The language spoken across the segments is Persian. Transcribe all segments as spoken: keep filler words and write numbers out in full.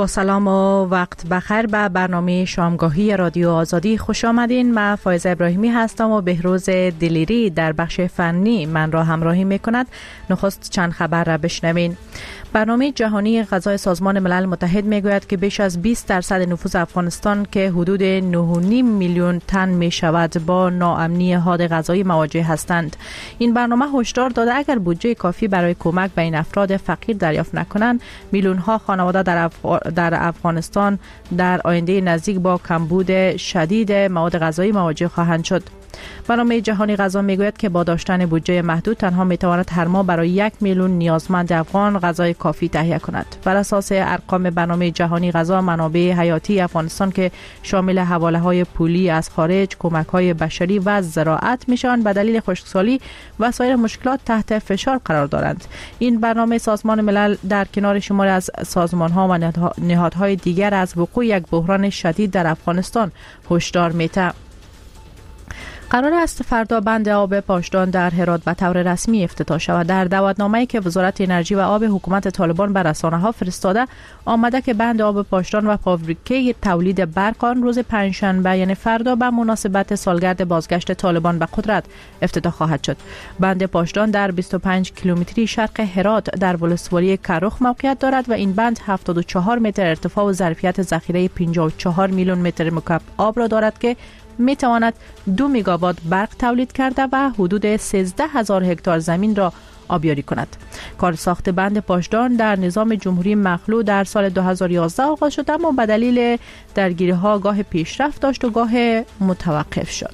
با سلام و وقت بخیر به برنامه شامگاهی رادیو آزادی خوش آمدین. من فایزه ابراهیمی هستم و بهروز دلیری در بخش فنی من را همراهی میکند. نخست چند خبر را بشنوین. برنامه جهانی غذای سازمان ملل متحد میگوید که بیش از بیست درصد نفوس افغانستان که حدود نه و نیم میلیون تن می شود با ناامنی حاد غذایی مواجه هستند. این برنامه هشدار داده اگر بودجه کافی برای کمک به این افراد فقیر دریافت نکنند، میلیون ها خانواده در, افغ... در افغانستان در آینده نزدیک با کمبود شدید مواد غذایی مواجه خواهند شد. برنامه جهانی غذا میگوید که با داشتن بودجه محدود تنها میتواند هر ماه برای یک میلیون نیازمند افغان غذای کافی تهیه کند. بر اساس ارقام برنامه جهانی غذا، منابع حیاتی افغانستان که شامل حواله های پولی از خارج، کمک های بشری و زراعت میشوند به دلیل خشکسالی و سایر مشکلات تحت فشار قرار دارند. این برنامه سازمان ملل در کنار شماری از سازمان ها و نهادهای دیگر از وقوع یک بحران شدید در افغانستان هشدار میده. قرار است فردا بند آب پاشدان در هرات به طور رسمی افتتاح شود. در دعوتنامه‌ای که وزارت انرژی و آب حکومت طالبان به رسانه‌ها فرستاده آمده که بند آب پاشدان و فابریکه تولید برق آن روز پنجشنبه یعنی فردا به مناسبت سالگرد بازگشت طالبان به قدرت افتتاح خواهد شد. بند پاشدان در بیست و پنج کیلومتری شرق هرات در ولسوالی کرخ موقعیت دارد و این بند هفتاد و چهار متر ارتفاع و ظرفیت ذخیره پنجاه و چهار میلیون متر مکعب آب را دارد که می تواند دو میگاوات برق تولید کرده و حدود سیزده هزار هکتار زمین را آبیاری کند. کار ساخت بند پاشدان در نظام جمهوری مخلوع در سال دو هزار و یازده آغاز شد، اما به دلیل درگیری ها گاه پیشرفت داشت و گاه متوقف شد.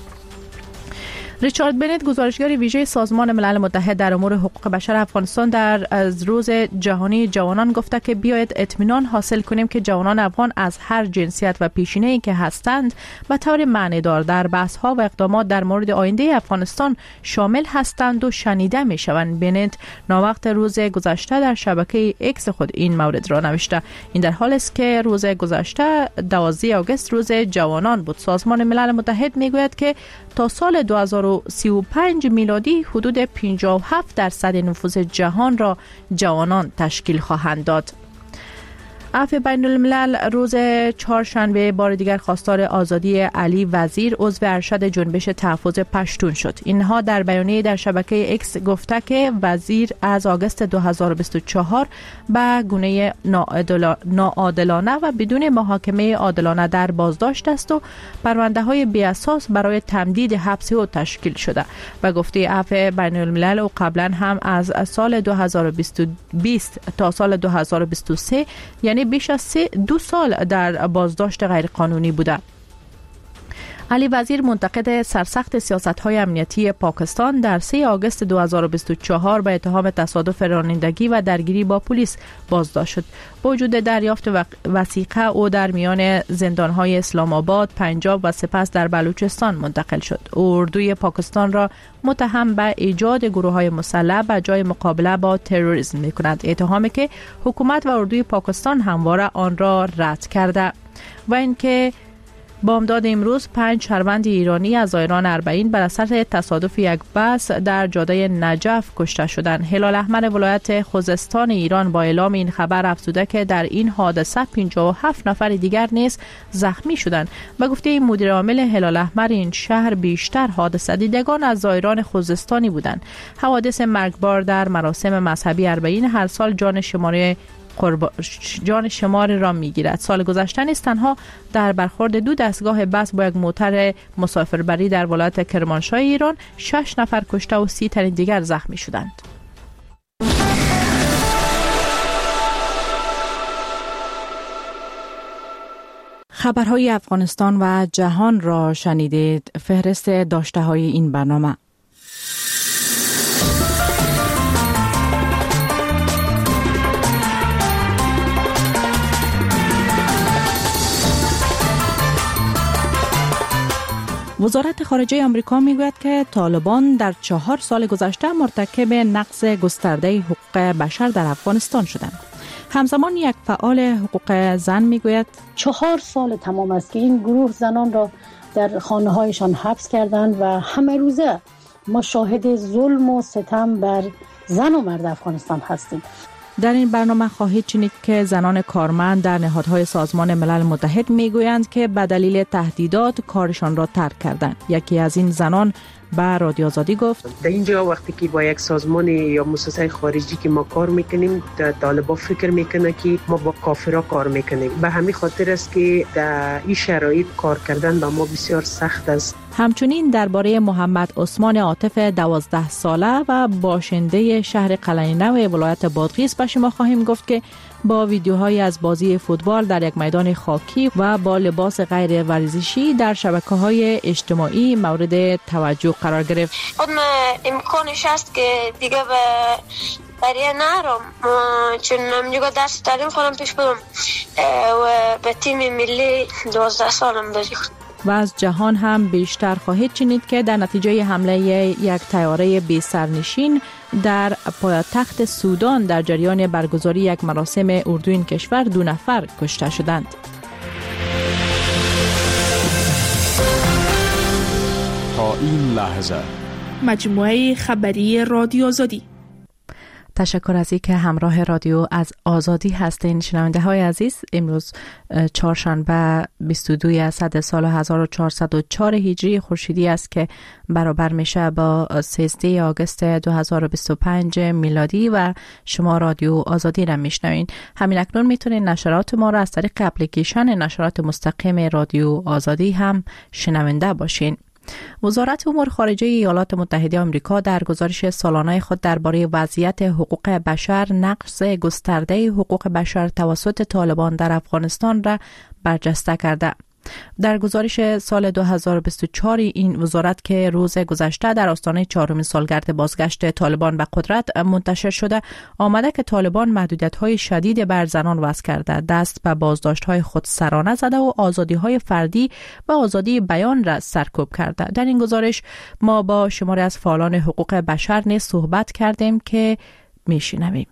ریچارد بنت، گزارشگر ویژه سازمان ملل متحد در امور حقوق بشر افغانستان، در از روز جهانی جوانان گفته که بیاید اطمینان حاصل کنیم که جوانان افغان از هر جنسیت و پیشینه‌ای که هستند به طور معنیدار در بحث‌ها و اقدامات در مورد آینده افغانستان شامل هستند و شنیده می‌شوند. بنت ناوقت روز گذشته در شبکه ایکس خود این مورد را نوشته. این در حالی است که روز گذشته دوازده آگوست روز جوانان بود. سازمان ملل متحد میگوید که تا سال دو هزار و سی و پنج میلادی حدود پنجاه و هفت درصد نفوس جهان را جوانان تشکیل خواهند داد. عفو بین الملل روز چهارشنبه بار دیگر خواستار آزادی علی وزیر عضو ارشد جنبش تحفظ پشتون شد. اینها در بیانیه در شبکه ایکس گفته که وزیر از آگوست دو هزار و بیست و چهار به گونه ناعادلانه و بدون محاکمه عادلانه در بازداشت است و پرونده های بی اساس برای تمدید حبس او تشکیل شده. و گفته عفو بین الملل او قبلا هم از سال دو هزار و بیست تا سال دو هزار و بیست و سه یعنی بیش از سه دو سال در بازداشت غیرقانونی بوده. علی وزیر منتقد سرسخت سیاست‌های امنیتی پاکستان در سه آگوست دو هزار و بیست و چهار به اتهام تصادف رانندگی و درگیری با پلیس بازداشت شد. با وجود دریافت وثیقه او در میان زندان‌های اسلام آباد، پنجاب و سپس در بلوچستان منتقل شد. اردوی پاکستان را متهم به ایجاد گروه‌های مسلح به جای مقابله با تروریسم می‌کند. اتهامی که حکومت و اردوی پاکستان همواره آن را رد کرده. و اینکه بامداد امروز پنج شهروند ایرانی از آیران اربعین بر اثر تصادف یک بس در جاده نجف کشته شدند. هلال احمر ولایت خوزستان ایران با اعلام این خبر افزوده که در این حادثه پنجاه و هفت نفر دیگر نیز زخمی شدند. به گفته مدیر عامل هلال احمر این شهر بیشتر حادثه دیدگان از زائران خوزستانی بودند. حوادث مرگبار در مراسم مذهبی اربعین هر سال جان شماره قرب... جان شمار را میگیرد. سال گذشته نیست تنها در برخورد دو دستگاه بس با یک موتر مسافربری در ولایت کرمانشاه ایران شش نفر کشته و سی تن دیگر زخمی شدند. خبرهای افغانستان و جهان را شنیدید. فهرست داشته های این برنامه: وزارت خارجه آمریکا میگوید که طالبان در چهار سال گذشته مرتکب نقض گسترده حقوق بشر در افغانستان شدند. همزمان یک فعال حقوق زن میگوید چهار سال تمام است که این گروه زنان را در خانه‌هایشان حبس کردند و همه روزه ما شاهد ظلم و ستم بر زن و مرد افغانستان هستیم. در این برنامه خواهید شنید که زنان کارمند در نهادهای سازمان ملل متحد میگویند که به دلیل تهدیدات کارشان را ترک کردند. یکی از این زنان به رادیو آزادی گفت در اینجا وقتی که با یک سازمان یا مؤسسه خارجی که ما کار میکنیم، طالبان فکر میکنه که ما با کافرها کار میکنیم. به همین خاطر است که در این شرایط کار کردن با ما بسیار سخت است. همچنین درباره محمد عثمان عاطف دوازده ساله و باشنده شهر قلعه نو ولایت بادغیس به شما خواهیم گفت که با ویدیوهایی از بازی فوتبال در یک میدان خاکی و با لباس غیر ورزشی در شبکه‌های اجتماعی مورد توجه قرار گرفت. خود امکانش هست که دیگه به برای نرم، چون میگه درس تعلیم خودم پیش برم و به تیم ملی دوازده سالم بازی کنم. و از جهان هم بیشتر خواهید شنید که در نتیجه حمله یک طیاره بی سرنشین در پایتخت سودان در جریان برگزاری یک مراسم اردو این کشور دو نفر کشته شدند. تا این لحظه مجموعه خبری رادیو آزادی. تشکر از اینکه همراه رادیو از آزادی هستین. شنونده های عزیز، امروز چهارشنبه بیست و دوم اسد سال هزار و چهارصد و چهار هجری خورشیدی است که برابر میشه با سیزده آگوست دو هزار و بیست و پنج میلادی و شما رادیو آزادی را میشنوین. همین اکنون میتونین نشرات ما را از طریق اپلیکیشن نشرات مستقیم رادیو آزادی هم شنونده باشین. وزارت امور خارجه ایالات متحده آمریکا در گزارش سالانه خود درباره وضعیت حقوق بشر نقض گسترده حقوق بشر توسط طالبان در افغانستان را برجسته کرده. در گزارش سال دو هزار و بیست و چهار این وزارت که روز گذشته در آستانه چهارمین سالگرد بازگشت طالبان به قدرت منتشر شده، آمده که طالبان محدودیت‌های شدید بر زنان وضع کرده، دست به بازداشت‌های خودسرانه زده و آزادی‌های فردی و آزادی بیان را سرکوب کرده. در این گزارش ما با شماری از فعالان حقوق بشر نیز صحبت کردیم که میشنویم.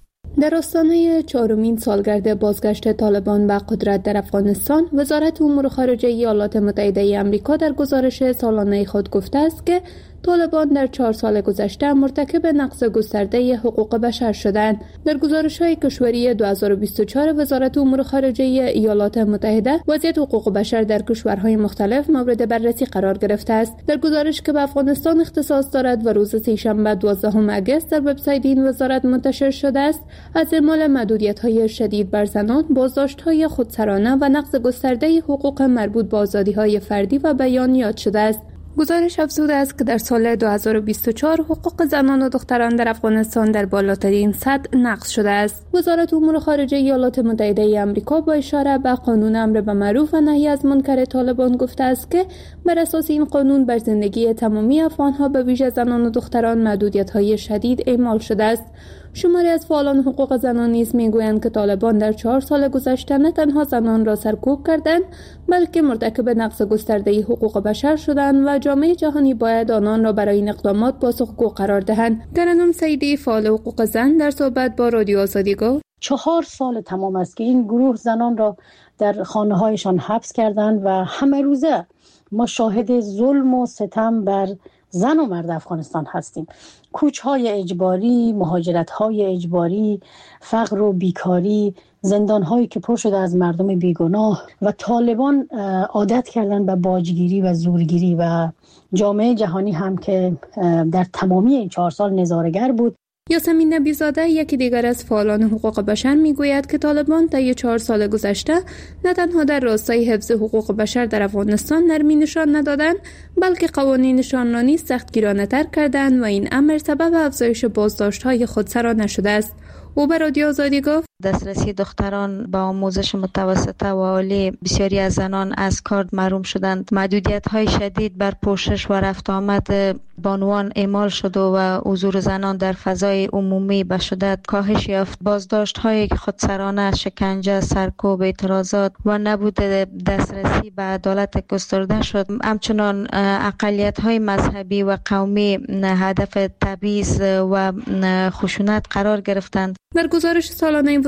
در آستانه چهارمین سالگرد بازگشت طالبان به قدرت در افغانستان، وزارت امور خارجه ایالات متحده آمریکا در گزارش سالانه خود گفته است که طالبان در چهار سال گذشته مرتکب نقض گسترده حقوق بشر شدند. در گزارش‌های کشوری دو هزار و بیست و چهار وزارت امور خارجه ایالات متحده وضعیت حقوق بشر در کشورهای مختلف مورد بررسی قرار گرفته است. در گزارش که به افغانستان اختصاص دارد و روز سه‌شنبه دوازدهم آگوست در وبسایت این وزارت منتشر شده است، از اعمال محدودیت‌های شدید بر زنان، بازداشت‌های خودسرانه و نقض گسترده حقوق مربوط به آزادی‌های فردی و بیان یاد شده است. گزارش افزوده است که در سال دو هزار و بیست و چهار حقوق زنان و دختران در افغانستان در بالاترین سطح نقض شده است. وزارت امور خارجه ایالات متحده آمریکا با اشاره به قانون امر به معروف و نهی از منکر طالبان گفته است که بر اساس این قانون بر زندگی تمامی افغان‌ها به ویژه زنان و دختران محدودیت‌های شدید اعمال شده است. شماری از فعالان حقوق زنان نیز میگویند که طالبان در چهار سال گذشته نه تنها زنان را سرکوب کردند، بلکه مرتکب نقض گسترده حقوق بشر شدند و جامعه جهانی باید آنان را برای این اقدامات پاسخگو قرار دهند. ترنم سعیدی، فعال حقوق زن، در صحبت با رادیو آزادی گفت: چهار سال تمام است که این گروه زنان را در خانه‌هایشان حبس کردند و همه روزه ما شاهد ظلم و ستم بر زن و مرد افغانستان هستیم. کوچ‌های اجباری، مهاجرت‌های اجباری، فقر و بیکاری، زندان‌هایی که پر شده از مردم بیگناه و طالبان عادت کردن به باجگیری و زورگیری و جامعه جهانی هم که در تمامی این چهار سال نظاره‌گر بود. یاسمین نبی‌زاده، یکی دیگر از فعالان حقوق بشر، میگوید که طالبان طی چهار سال گذشته نه تنها در راستای حفظ حقوق بشر در افغانستان نرمی نشان ندادند، بلکه قوانینشان را نیز سختگیرانه‌تر کردند و این امر سبب افزایش بازداشت‌های خودسرانه شده است. او به رادیو آزادی گفت: دسترسی دختران با آموزش متوسطه و عالی، بسیاری از زنان از کار محروم شدند. محدودیت‌های شدید بر پوشش و رفت آمد بانوان اعمال شد و حضور زنان در فضای عمومی به شدت کاهش یافت. بازداشت‌های خودسرانه، شکنجه، سرکوب، اعتراضات و نبود دسترسی به عدالت گسترده شد. همچنان اقلیت‌های مذهبی و قومی هدف تبعیض و خشونت قرار گرفتند. در گزارش سالانه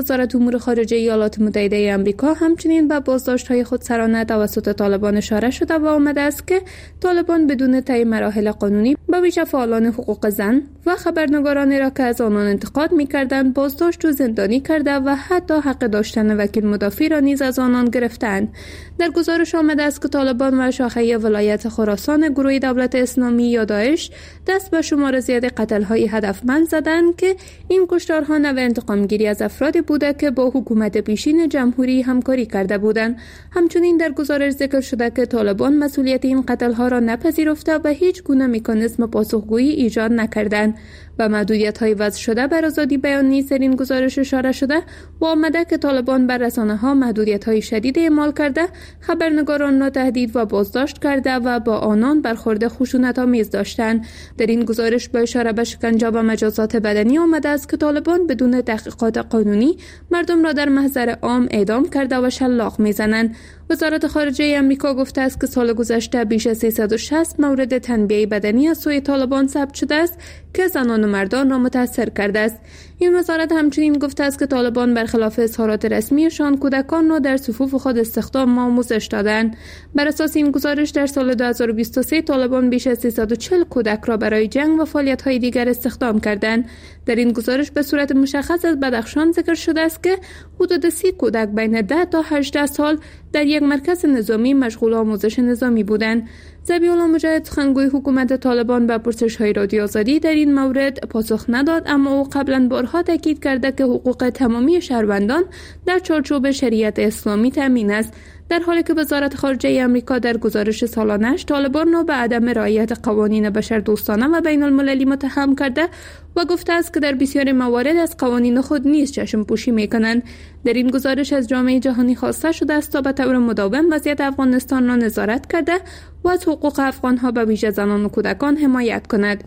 وزارت امور خارجه ایالات متحده آمریکا همچنین به بازداشت‌های خودسرانه توسط طالبان اشاره شده و آمده است که طالبان بدون طی مراحل قانونی به ویژه فعالان حقوق زن و خبرنگارانی را که از آنان انتقاد می‌کردند بازداشت و زندانی کرده و حتی حق داشتن وکیل مدافع را نیز از آنان گرفتند. در گزارش آمده است که طالبان و شاخه ولایت خراسان گروه دولت اسلامی یا داعش دست به شمار زیاد قتل‌های هدفمند زدند که این کشتارها نوع انتقامگیری از افرادی بوده که با حکومت پیشین جمهوری همکاری کرده بودند. همچنین در گزارش ذکر شده که طالبان مسئولیت این قتل‌ها را نپذیرفته و هیچ گونه مکانیزم پاسخگویی ایجاد نکردند. و محدودیت‌های وضع شده بر آزادی بیان نیز در این گزارش اشاره شده و آمده که طالبان بر رسانه‌ها محدودیت‌های شدید اعمال کرده، خبرنگاران را تهدید و بازداشت کرده و با آنان برخورد خشونت‌آمیز داشتند. در این گزارش با اشاره به شکنجه و مجازات بدنی آمده است که طالبان بدون تحقیقات قانونی مردم را در محضر عام اعدام کرده و شلاق می‌زنند. وزارت خارجه آمریکا گفته است که سال گذشته بیش از سیصد و شصت مورد تنبیه بدنی از سوی طالبان ثبت شده است که زنان و مردان را متاثر کرده است. این وزارت همچنین گفته است که طالبان برخلاف اظهارات رسمیشان کودکان را در صفوف خود استخدام و آموزش دادند. بر اساس این گزارش در سال دو هزار و بیست و سه طالبان بیش از سیصد و چهل کودک را برای جنگ و فعالیت‌های دیگر استخدام کردند. در این گزارش به صورت مشخص از بدخشان ذکر شده است که حدود سی کودک بین ده تا هجده سال در یک مرکز نظامی مشغول آموزش نظامی بودند. ذبیح‌الله مجاهد سخنگوی حکومت طالبان به پرسش‌های رادیو آزادی در این مورد پاسخ نداد، اما او قبلا بارها تاکید کرده که حقوق تمامی شهروندان در چارچوب شریعت اسلامی تامین است، در حالی که وزارت خارجه آمریکا در گزارش سالانه‌اش طالبان را به عدم رعایت قوانین بشردوستانه و بین المللی متهم کرده و گفته است که در بسیاری موارد از قوانین خود نیز چشم پوشی می‌کنند. در این گزارش از جامعه جهانی خواسته شده است تا به طور مداوم وضعیت افغانستان را نظارت کرده و از حقوق افغان‌ها به ویژه زنان و کودکان حمایت کند.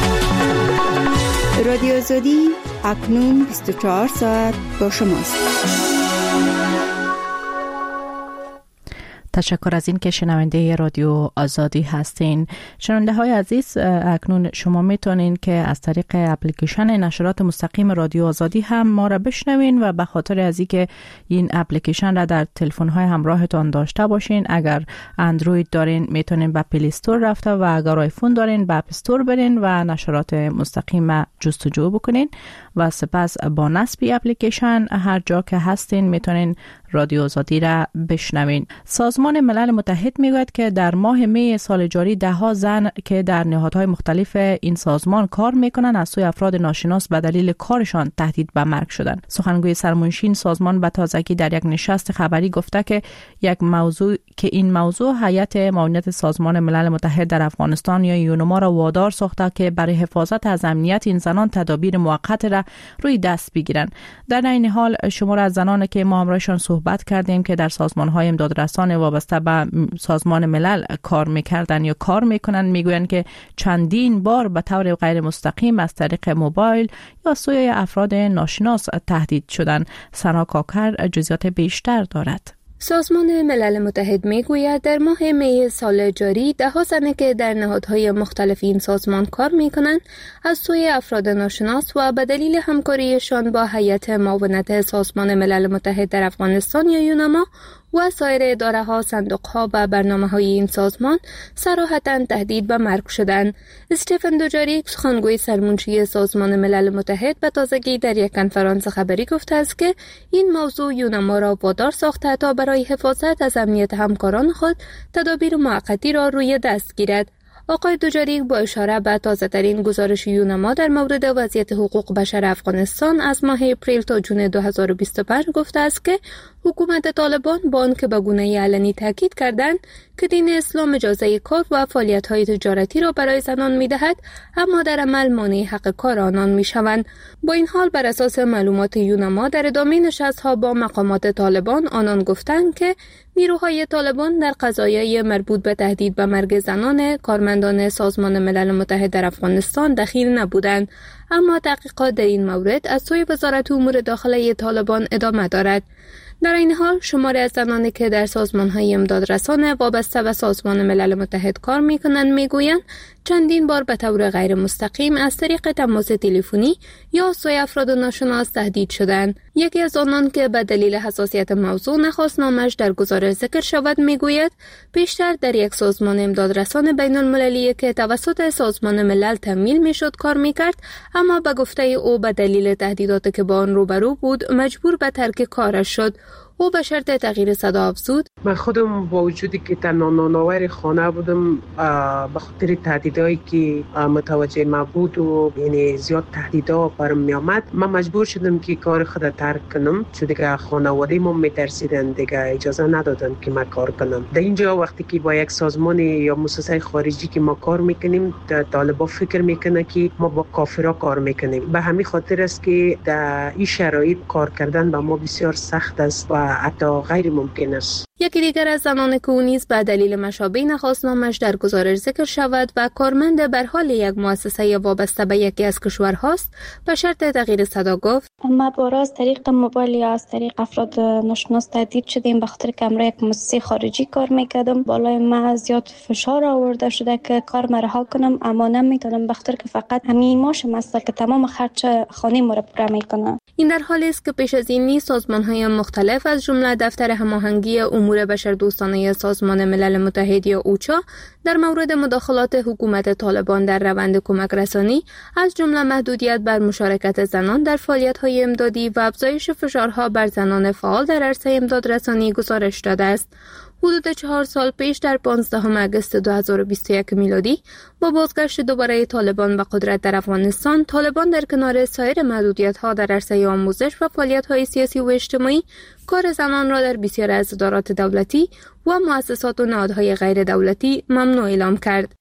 رادیو آزادی اکنون بیست و چهار ساعت با شماست. تشکر از این که شنونده رادیو آزادی هستین. شنونده های عزیز، اکنون شما میتونین که از طریق اپلیکیشن نشرات مستقیم رادیو آزادی هم ما را بشنوین و به خاطر از اینکه این اپلیکیشن را در تلفن های همراهتان داشته باشین، اگر اندروید دارین میتونین به پلی استور رفته و اگر آیفون دارین به اپ استور برین و نشرات مستقیم جستجو بکنین و سپس با نصب اپلیکیشن هر جا که هستین میتونین رادیو آزادی را بشنوین. سازمان ملل متحد میگوید که در ماه می سال جاری ده ها زن که در نهادهای مختلف این سازمان کار میکنن از سوی افراد ناشناس به دلیل کارشان تهدید به مرگ شدند. سخنگوی سرمنشین سازمان به تازگی در یک نشست خبری گفته که یک موضوع که این موضوع هیئت معاونت سازمان ملل متحد در افغانستان یا یونما را وادار ساخته که برای حفاظت از امنیت این زنان تدابیر موقت را روی دست بگیرند. در این حال شمار از زنان که ما همراهشان صحبت کردیم که در سازمان‌های امدادرسان وابسته به سازمان ملل کار می‌کردند یا کار می‌کنند میگویند که چندین بار به طور غیر مستقیم از طریق موبایل یا سوی افراد ناشناس تهدید شدند. سنا کاکر جزئیات بیشتر دارد. سازمان ملل متحد میگوید در ماه می سال جاری ده ها زن که در نهادهای مختلف این سازمان کار میکنند از سوی افراد ناشناس و به دلیل همکاریشان با هیئت معاونت سازمان ملل متحد در افغانستان یا یونما و سایر اداره ها، صندوق ها و برنامه های این سازمان صراحتاً تهدید به مرگ شدند. استفن دوجاریک سخنگوی سرمنشی سازمان ملل متحد به تازگی در یک کنفرانس خبری گفته است که این موضوع یونما را وادار ساخته تا برای حفاظت از امنیت همکاران خود تدابیر موقتی را روی دست گیرد. آقای دوجاریک با اشاره به تازه‌ترین گزارش یونما در مورد وضعیت حقوق بشر افغانستان از ماه اپریل تا جون دو هزار و بیست و پنج گفته است که حکومت طالبان با آنکه به گونه علنی تاکید کردند که دین اسلام اجازه کار و فعالیت‌های تجارتی را برای زنان می‌دهد، اما در عمل مانع حق کار آنان می‌شوند. با این حال بر اساس معلومات یونما در ادامه نشست‌ها با مقامات طالبان آنان گفتند که نیروهای طالبان در قضایای مربوط به تهدید به مرگ زنان کارمندان سازمان ملل متحد در افغانستان دخیل نبودند، اما تحقیقات در این مورد از سوی وزارت امور داخلی طالبان ادامه دارد. در این حال شماری از زنانی که در سازمان‌های امدادرسان وابسته به سازمان ملل متحد کار می‌کنند می‌گویند چندین بار به طور غیر مستقیم از طریق تماس تلفنی یا سوی افراد ناشناس تهدید شدند. یکی از آنان که به دلیل حساسیت موضوع نخواست نامش در گزارش ذکر شود میگوید پیشتر در یک سازمان امدادرسان بین المللی که توسط سازمان ملل تمویل میشد کار میکرد، اما به گفته او به دلیل تهدیداتی که با آن روبرو بود مجبور به ترک کارش شد. او به شرط تغییر صدا افزود: من خودم با وجودی که تنها نانآور خانه بودم، به خاطر تهدیدایی که متوجه ما بود و یعنی زیاد تهدیدا برام می آمد، من مجبور شدم که کار خود ترک کنم، چون دیگه خانواده ما میترسیدن، دیگه اجازه ندادن که من کار کنم. در اینجا وقتی که با یک سازمان یا مؤسسه خارجی که ما کار میکنیم، طالبان فکر میکنه که ما با کافرها کار میکنیم. به همین خاطر است که در این شرایط کار کردن به ما بسیار سخت است و حتی غیر ممکن است. یکی دیگر از زنان که او نیز به دلیل مشابه نخواست نامش در گزارش ذکر شود و کارمند بر حال یک مؤسسه وابسته به یکی از کشورهاست، به شرط تغییر صدا گفت: ما بارا از طریق موبایل یا از طریق افراد ناشناس تهدید شدیم، به خاطر که امروز یک مؤسسه خارجی کار میکردم. بالای ما زیاد فشار آورده شده که کار ما رها کنم، اما نمیتونم به خاطر که فقط همین ماشم است که تمام خرج خانه ما را پر میکنه. این در حالی است که پیش از این سازمان‌های مختلف از جمله دفتر هماهنگی امور بشردوستانه سازمان ملل متحد یا اوچا در مورد مداخلات حکومت طالبان در روند کمک رسانی، از جمله محدودیت بر مشارکت زنان در فعالیت‌های امدادی و افزایش فشارها بر زنان فعال در عرصه امدادرسانی گزارش داده است. حدود چهار سال پیش در پانزدهم آگوست دو هزار و بیست و یک میلادی با بازگشت دوباره طالبان به قدرت در افغانستان، طالبان در کنار سایر محدودیت‌ها در عرصه آموزش و فعالیت‌های سیاسی و اجتماعی، کار زنان را در بسیاری از ادارات دولتی و مؤسسات و نهادهای غیر دولتی ممنوع اعلام کرد.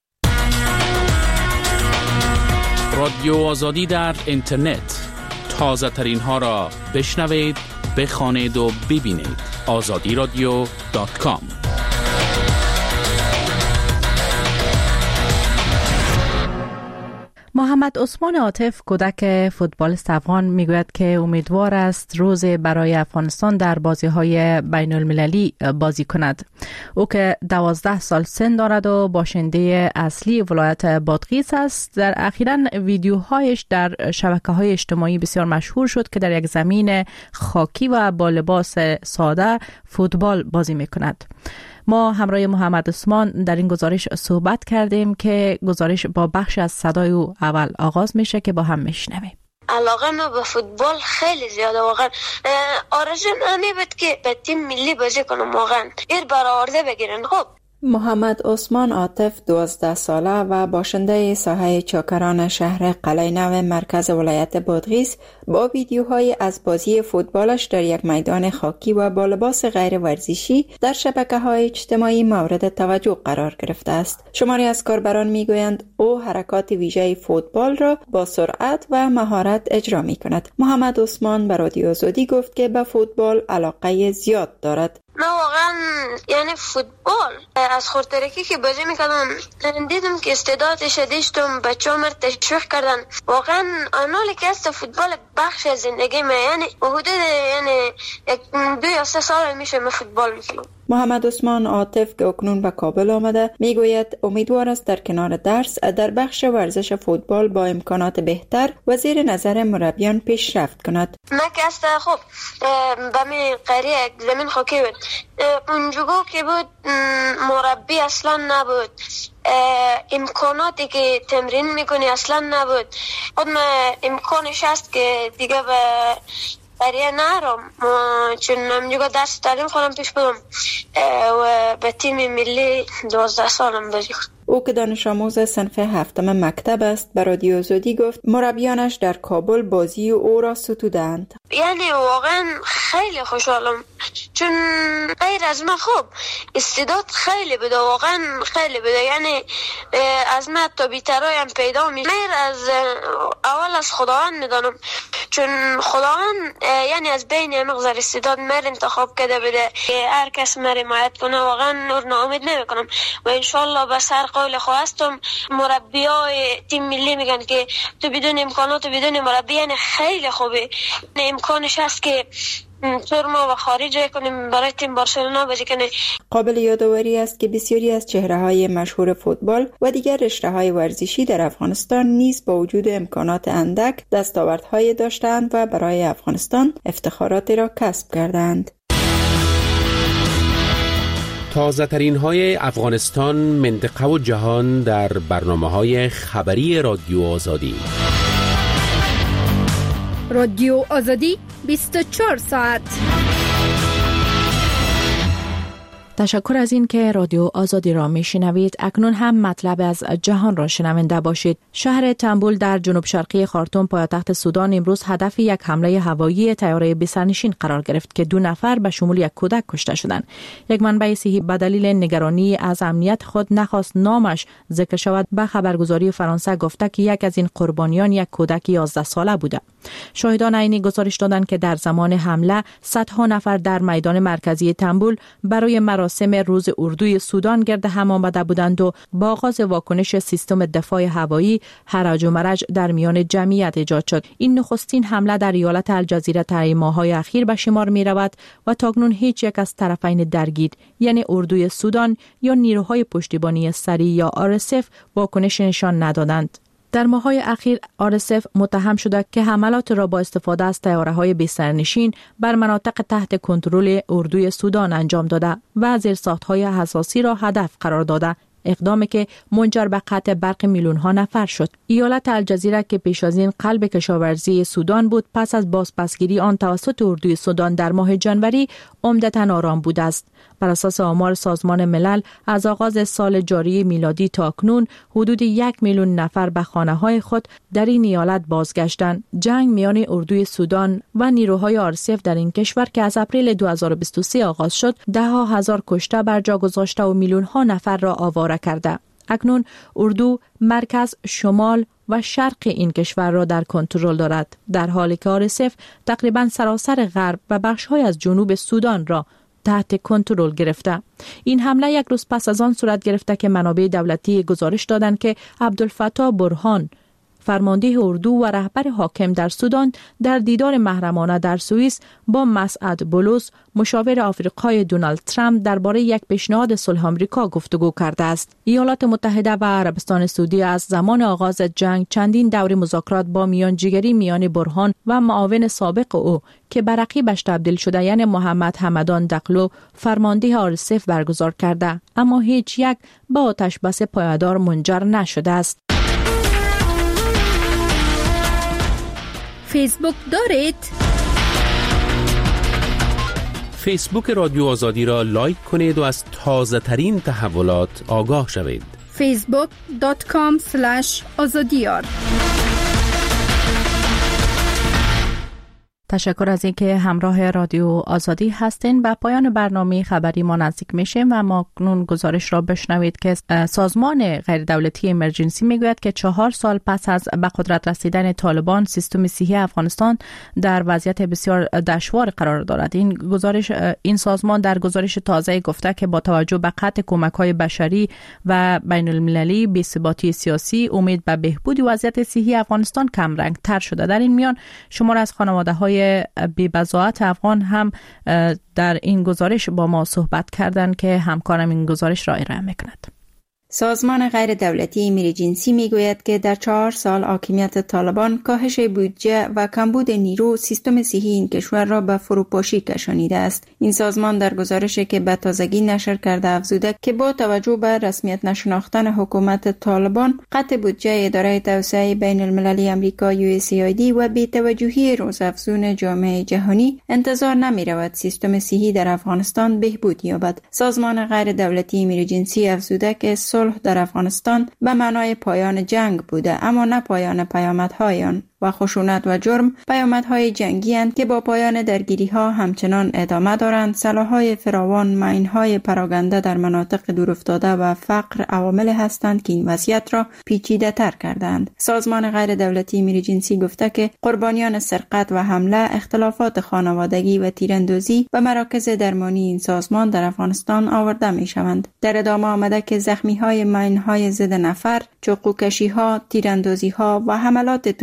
رادیو آزادی در اینترنت، تازه ترین ها را بشنوید، بخوانید و ببینید. آزادی رادیو دات کام. محمد عثمان عاطف، کودک فوتبالیست افغان، میگوید که امیدوار است روز برای افغانستان در بازی‌های بین المللی بازی کند. او که دوازده سال سن دارد و باشنده اصلی ولایت بادغیس است، در اخیراً ویدیوهایش در شبکه‌های اجتماعی بسیار مشهور شد که در یک زمین خاکی و با لباس ساده فوتبال بازی می‌کند. ما همراه محمد عثمان در این گزارش صحبت کردیم که گزارش با بخش از صدای او اول آغاز میشه که با هم میشنویم. علاقه ما به فوتبال خیلی زیاده، واقعا آرزوم همین بود که به تیم ملی بازی کنم، واقعا ایر برآورده بگیرن. خب محمد عثمان عاطف دوازده ساله و باشنده ساحه چاکران شهر قلعه نو مرکز ولایت بادغیس با ویدیوهای از بازی فوتبالش در یک میدان خاکی و با لباس غیر ورزشی در شبکه‌های اجتماعی مورد توجه قرار گرفته است. شماری از کاربران میگویند او حرکات ویژه فوتبال را با سرعت و مهارت اجرا می‌کند. محمد عثمان به رادیو آزادی گفت که به فوتبال علاقه زیاد دارد. من واقعا یعنی فوتبال از خورترکی که بازی میکردم دیدم که استعدادش داشتم، بچه هم تشویق کردن. واقعا آنالی که است فوتبال بخش از زندگی من، یعنی حدود یعنی دو یا سه سال میشه من فوتبال میکنم. محمد عثمان عاطف که اکنون به کابل آمده میگوید امیدوار است در کنار درس در بخش ورزش فوتبال با امکانات بهتر و زیر نظر مربیان پیشرفت کند. من که است خب به می قریه زمین خاکی بود، اونجا که بود مربی اصلا نبود، امکاناتی که تمرین میکنی اصلا نبود. خود من امکانش هست که دیگه به برای نرم، چون نمیگه درس تعلیم خودم پیش بدم و به تیم ملی دوازده سالم بازی کنم. او که دانش آموز صنف هفتم مکتب است به رادیو آزادی گفت مربیانش در کابل بازی او را ستودند. یعنی واقعا خیلی خوشحالم، چون غیر از من خوب استعداد خیلی بده، واقعا خیلی بده. یعنی از من تا بیترای هم پیدا میشه. غیر از اول از خداوند میدانم، چون خداوند یعنی از بین مقدار استعداد مر انتخاب کرده بده که هر کس مر حمایت کنه. واقعا نور ناامید نمیکنم و انشالله به سر قول خواستم. مربیای تیم ملی میگن که تو بدون امکانات و بدون مربی یعنی خیلی خوبه. امکانش هست که طور ما و خارج کنیم برای تیم بارسلونا بازی کنیم. قابل یادآوری است که بسیاری از چهره‌های مشهور فوتبال و دیگر رشته‌های ورزشی در افغانستان نیز با وجود امکانات اندک دستاوردهای داشتند و برای افغانستان افتخاراتی را کسب کردند. تازه ترین های افغانستان، منطقه و جهان در برنامه های خبری رادیو آزادی. رادیو آزادی بیست و چهار ساعت. تشکر از این که رادیو آزادی را میشنوید. اکنون هم مطلب از جهان را شنونده باشید. شهر تنبول در جنوب شرقی خارتوم پایتخت سودان امروز هدف یک حمله هوایی طیاره بی‌سرنشین قرار گرفت که دو نفر به شمول یک کودک کشته شدند. یک منبع صحی به دلیل نگرانی از امنیت خود نخواست نامش ذکر شود به خبرگزاری فرانسه گفته که یک از این قربانیان یک کودک یازده ساله بوده. شاهدان عینی گزارش دادند که در زمان حمله صدها نفر در میدان مرکزی تنبول برای مراسم روز اردوی سودان گرد هم آمده بودند و با آغاز واکنش سیستم دفاع هوایی هرج و مرج در میان جمعیت ایجاد شد. این نخستین حمله در ایالت الجزیره طی ماه‌های اخیر به شمار می رود و تاکنون هیچ یک از طرفین درگیر یعنی اردوی سودان یا نیروهای پشتیبانی سریع یا آر اس اف واکنش نشان ندادند. در ماه‌های اخیر آر اس اف متهم شده که حملات را با استفاده از طیاره‌های بی‌سرنشین بر مناطق تحت کنترل اردوی سودان انجام داده و زیرساخت‌های حساسی را هدف قرار داده، اقدامی که منجر به قطع برق میلیون‌ها نفر شد. ایالت الجزیره که پیش از این قلب کشاورزی سودان بود، پس از بازپسگیری آن توسط اردوی سودان در ماه جنوری عمدتاً آرام بوده است. بر اساس آمار سازمان ملل از آغاز سال جاری میلادی تا اکنون حدود یک میلیون نفر به خانه‌های خود در این ایالت بازگشتند. جنگ میان اردوی سودان و نیروهای آر اس اف در این کشور که از اپریل دو هزار و بیست و سه آغاز شد، ده ها هزار کشته بر جا گذاشته و میلیون‌ها نفر را آواره کرده. اکنون اردو مرکز، شمال و شرق این کشور را در کنترل دارد، در حالی که آر اس اف تقریباً سراسر غرب و بخش‌های از جنوب سودان را تحت کنترل گرفته. این حمله یک روز پس از آن صورت گرفته که منابع دولتی گزارش دادند که عبدالفتاح برهان، فرمانده اردو و رهبر حاکم در سودان، در دیدار محرمانه در سوئیس با مسعد بولوس، مشاور آفریقای دونالد ترامپ، درباره یک پیشنهاد صلح آمریکا گفتگو کرده است. ایالات متحده و عربستان سعودی از زمان آغاز جنگ چندین دور مذاکرات با میانجیگری میان برهان و معاون سابق او که به رقیبش تبدیل شده یعنی محمد حمدان دقلو، فرمانده آر اس اف برگزار کرده، اما هیچ یک به آتش بس پایدار منجر نشده است. فیسبوک دارید؟ فیسبوک رادیو آزادی را لایک کنید و از تازه ترین تحولات آگاه شوید. فیسبوک دات کام اسلش آزادیار. تشکر از اینکه همراه رادیو آزادی هستین. به پایان برنامه خبری ما نزدیک میشیم و ما کنون گزارش را بشنوید که سازمان غیر دولتی امرجنسی میگوید که چهار سال پس از به قدرت رسیدن طالبان، سیستم صحی افغانستان در وضعیت بسیار دشوار قرار دارد. این گزارش این سازمان در گزارش تازه گفته که با توجه به قطع کمک‌های بشری و بین المللی، بی‌ثباتی سیاسی، امید به بهبود وضعیت صحی افغانستان کم رنگ تر شده. در این میان شمار از خانواده‌های بی‌بضاعت افغان هم در این گزارش با ما صحبت کردند که همکارم این گزارش را ارائه می‌کند. سازمان غیر دولتی امرجنسی میگوید که در چهار سال حاکمیت طالبان کاهش بودجه و کمبود نیرو سیستم صحی این کشور را به فروپاشی کشانیده است. این سازمان در گزارشی که به تازگی نشر کرده افزوده که با توجه به رسمیت نشناختن حکومت طالبان، قطع بودجه اداره توسعه بین المللی آمریکا یو اس ای آی دی و بی‌توجهی روزافزون جامعه جهانی، انتظار نمی رود سیستم صحی در افغانستان بهبود یابد. سازمان غیر دولتی امرجنسی افزوده که صلح در افغانستان به معنای پایان جنگ بوده، اما نه پایان پیامدهای آن و خشونت و جرم پیامدهای جنگی اند که با پایان درگیری ها همچنان ادامه دارند. سلاح‌های فراوان، ماین‌های پراگنده در مناطق دورافتاده و فقر عوامل هستند که این وضعیت را پیچیده تر کردند. سازمان غیر دولتی امرجنسی گفته که قربانیان سرقت و حمله، اختلافات خانوادگی و تیراندازی به مراکز درمانی این سازمان در افغانستان آورده می شوند. در ادامه آمده که زخمی‌های ماین‌های ضد نفر، چاقوکشی‌ها، تیراندازی‌ها و حملات تروریستی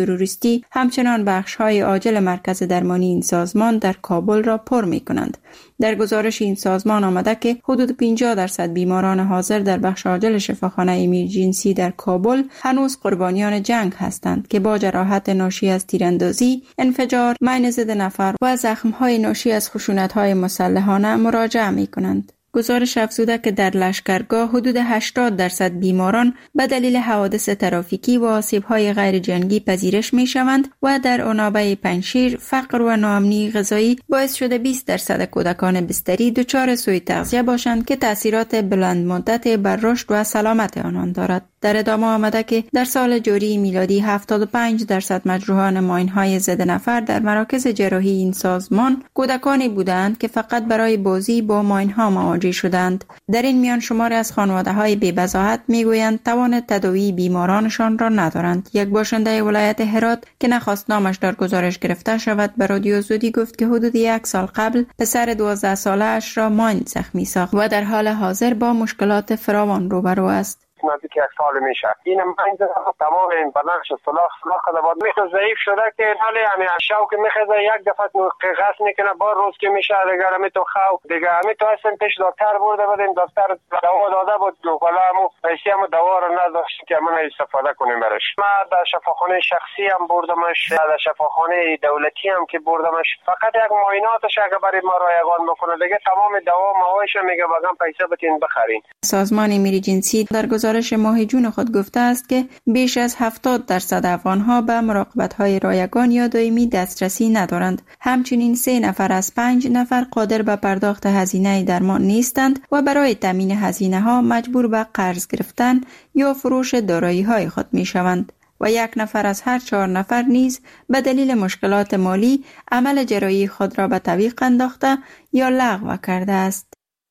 ترافیکی همچنان بخش‌های عاجل مرکز درمانی این سازمان در کابل را پر می‌کنند. در گزارش این سازمان آمده که حدود پنجاه درصد بیماران حاضر در بخش عاجل شفاخانه ایمرجنسی در کابل هنوز قربانیان جنگ هستند که با جراحت ناشی از تیراندازی، انفجار، مین ضد نفر و زخم‌های ناشی از خشونت‌های مسلحانه مراجعه می‌کنند. گزارش افزوده که در لشکرگاه حدود هشتاد درصد بیماران به دلیل حوادث ترافیکی و آسیب‌های غیر جنگی پذیرش می‌شوند و در عنابه پنجشیر فقر و ناامنی غذایی باعث شده بیست درصد کودکان بستری دچار سوء تغذیه باشند که تأثیرات بلند مدت بر رشد و سلامت آنان دارد. در ادامه آمده که در سال جاری میلادی هفتاد و پنج درصد مجروحان ماین‌های ضد نفر در مراکز جراحی این سازمان کودکانی بودند که فقط برای بازی با ماین‌ها مواجه شدند. در این میان شماری از خانواده‌های بی‌بضاعت میگویند توان تداوی بیمارانشان را ندارند. یک باشنده ولایت هرات که نخواست نامش در گزارش گرفته شود به رادیو آزادی گفت که حدود یک سال قبل پسر دوازده ساله اش را ماین زخمی ساخت و در حال حاضر با مشکلات فراوان روبرو است. نزدیک یک سال میشه این من تمام این بدنش سلاخ سلاخ کرده بود میخه ضعیف شده که حالی همین شوک میخزه یک دفعه قیغس میکنه بار روز که میشه دیگه همی تو خو دیگه همی تو اصلا پیش دکتر برده بودیم دکتر دوا داده بود حالا همو پیسی همو دوا رو نداشت که من استفاده کنیم برش. ما در شفاخانه شخصی هم بردمش، در شفاخانه دولتی هم که بردمش، فقط یک معایناتش اگه برای ما رایگان بکنه دیگه تمام دوا موایش میگه بگم پیسه بتین بخرین. سازمان ایمرجنسی در گزارش ماه جون خود گفته است که بیش از هفتاد درصد افغان‌ها به مراقبت‌های رایگان یا دائمی دسترسی ندارند. همچنین سه نفر از پنج نفر قادر به پرداخت هزینه درمان نیستند و برای تامین هزینه‌ها مجبور به قرض گرفتن یا فروش دارایی‌های خود می‌شوند. و یک نفر از هر چهار نفر نیز به دلیل مشکلات مالی عمل جراحی خود را به تعویق انداخته یا لغو کرده است.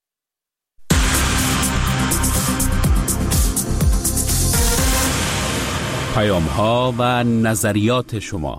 پیام ها و نظریات شما.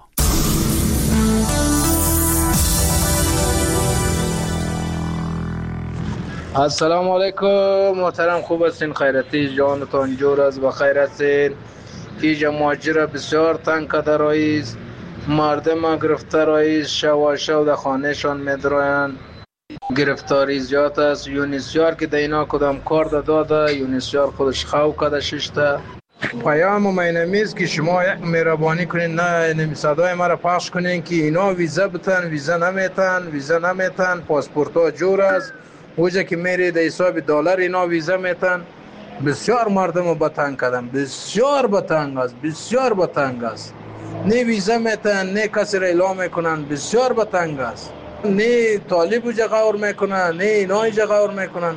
السلام علیکم محترم، خوب هستین؟ خیرتی جانتان جور است و خیر هستین؟ ایجا ماجرا بسیار تنگ کده رئیس، مردم گرفته رئیس، شو شو در خانه شان میدروین، گرفتاری زیاد است. یونیسیار که دینا کدام کار داده، یونیسیار خودش خو کده ششته. پیام مینمیز که شما یک مهربانی کنین، نه صدای ما را پخش کنین که اینا ویزا بتن، ویزا نمیتن، ویزا نمیتن، پاسپورت ها جور است، اوجا که میری در حساب دلار اینا ویزا میتن. بسیار مردم رو بتنگ کردن، بسیار بتنگ است، بسیار بتنگ است. نه ویزا میتن، نه کسی را اعلام میکنن، بسیار بتنگ است. نه طالب اوجا غور میکنن، نه اینا ایجا غور میکنن.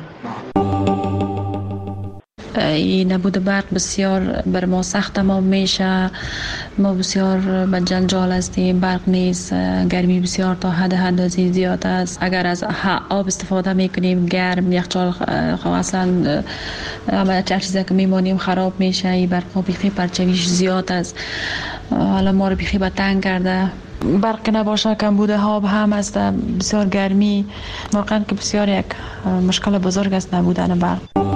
این نبود برق بسیار بر ما سخت ما میشه، ما بسیار به جنجال هستیم، برق نیست، گرمی بسیار تا حد حدازی زیاد است. اگر از آب استفاده میکنیم گرم یخچال اصلا همه چیزی که میمانیم خراب میشه. این برق بیخی پرچویش زیاد است، حالا ما رو بیخی به تنگ کرده. برق نباشه کم بوده آب هم است، بسیار گرمی، واقعا که بسیار یک مشکل بزرگ است نبودن برق.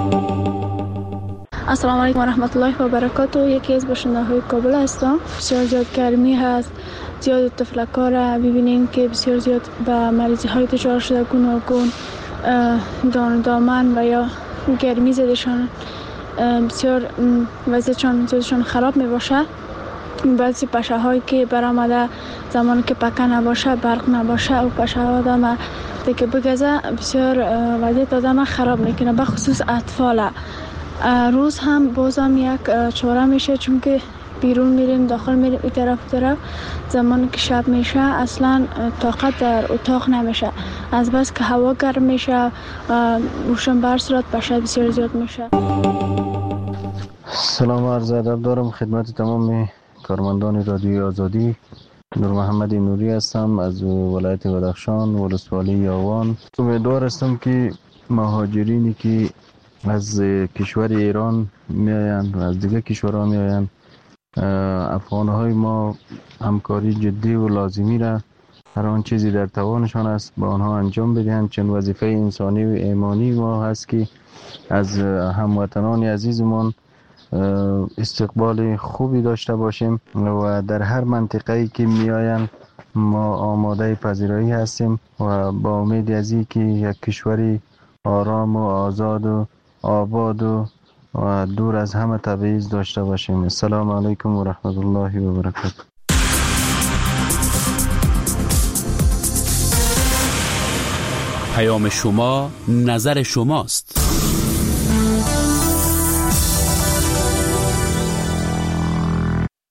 السلام علیکم و رحمت الله و برکاته. یکی از باشنده‌های کابل هستم. بسیار زیاد گرمی هست، زیاد تفلک‌ها را ببینیم که بسیار زیاد به مریضی های دچار شده، گوناگون دان دامن و یا گرمی زدشان بسیار وضعشان زیادشان خراب می باشه. بعضی پشه هایی که برآمده زمانی که پکه نباشه، برق نباشه، او پشه ها آدم دیگه بگذه بسیار وضعیت آدم خراب میکنه، به خصوص اطفال. روز هم بازم یک چاره میشه، چون که بیرون میریم داخل میریم این طرف طرف، زمانی که شب میشه اصلا طاقت در اتاق نمیشه، از بس که هوا گرم میشه روشن بر صورت پشه بسیار زیاد میشه. سلام عرض ادب دارم خدمت تمام کارمندان رادیوی آزادی. نور محمد نوری هستم از ولایت بدخشان، ولسوالی یاوان. امیدوار هستم که مهاجرینی که از کشور ایران میآیند و از دیگه کشورها میآیند، افغانهای ما همکاری جدی و لازمی را هر آن چیزی در توانشان است با آنها انجام بدهند، چون وظیفه انسانی و ایمانی ما هست که از هموطنان عزیزمان استقبال خوبی داشته باشیم و در هر منطقه‌ای که میآیند ما آماده پذیرایی هستیم و با امید از این که یک کشوری آرام و آزاد و آباد و و دور از همه تبعیض داشته باشیم. السلام علیکم و رحمت الله و برکاته. پیام شما نظر شماست.